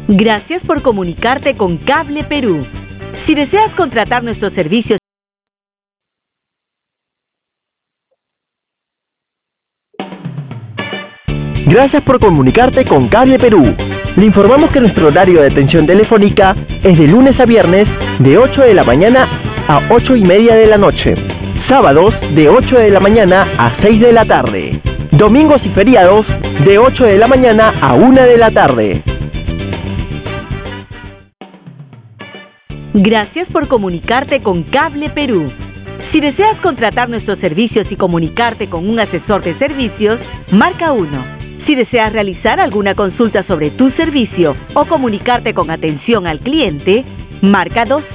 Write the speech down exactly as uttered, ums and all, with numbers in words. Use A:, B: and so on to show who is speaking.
A: Gracias por comunicarte con Cable Perú. Si deseas contratar nuestros servicios,
B: Gracias por comunicarte con Cable Perú. Le informamos que nuestro horario de atención telefónica es de lunes a viernes de ocho de la mañana a ocho y media de la noche. Sábados de ocho de la mañana a seis de la tarde. Domingos y feriados de ocho de la mañana a una de la tarde.
A: gracias por comunicarte con Cable Perú. Si deseas contratar nuestros servicios y comunicarte con un asesor de servicios, marca uno. Si deseas realizar alguna consulta sobre tu servicio o comunicarte con atención al cliente, marca dos.